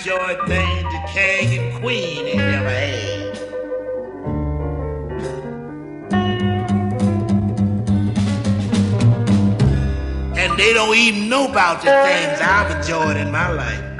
enjoyed things the king and queen ain't never had. And they don't even know about the things I've enjoyed in my life.